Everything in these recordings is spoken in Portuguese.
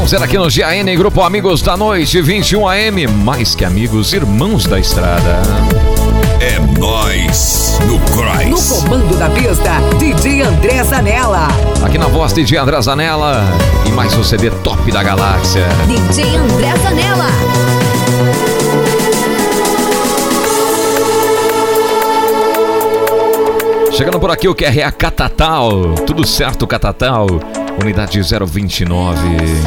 Sonzeira aqui no GAN, Grupo Amigos da Noite, 21 AM. Mais que amigos, irmãos da estrada. É nóis no Cross. No comando da pista, DJ André Zanella. Aqui na voz, DJ André Zanella. E mais um CD top da galáxia. DJ André Zanella. Chegando por aqui o QRA Catatal. Tudo certo, Catatal. Unidade 029.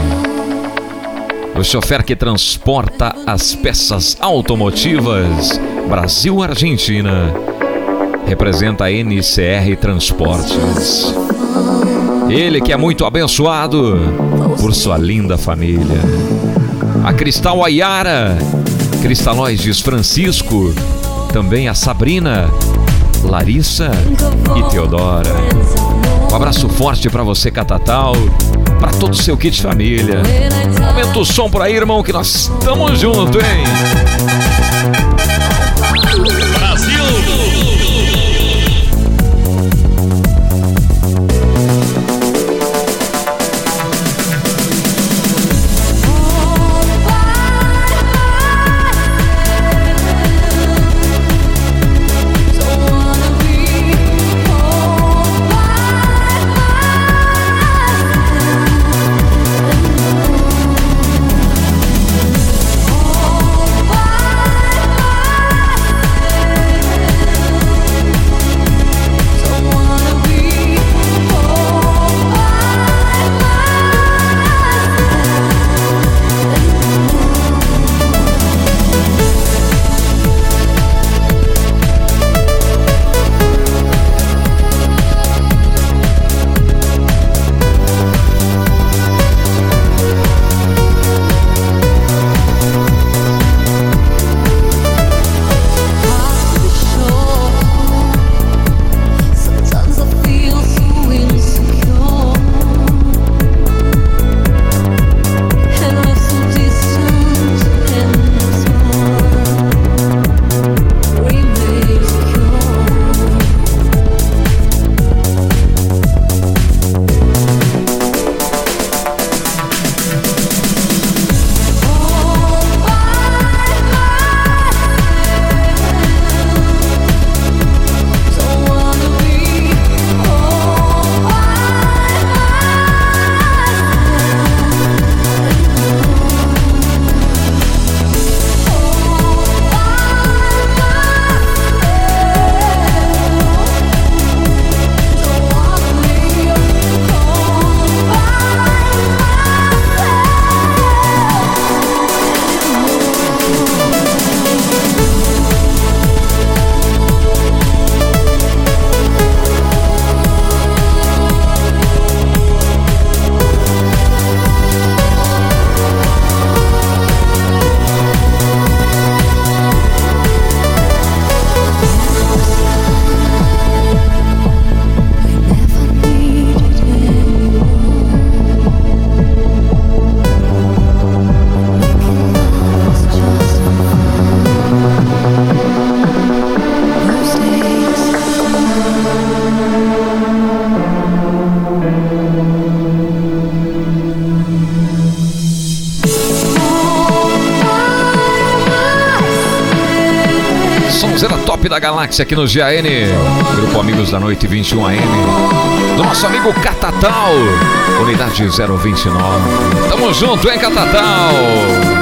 O chofer que transporta as peças automotivas. Brasil-Argentina. Representa a NCR Transportes. Ele que é muito abençoado por sua linda família. A Cristal Ayara. Cristalóides Francisco. Também a Sabrina, Larissa e Teodora. Um abraço forte pra você, Catatal, pra todo o seu kit família. Aumenta o som por aí, irmão, que nós estamos juntos, hein? Brasil! Top da galáxia aqui no GAN, Grupo Amigos da Noite, 21 AM, do nosso amigo Catatal, unidade 029. Tamo junto, hein, Catatal?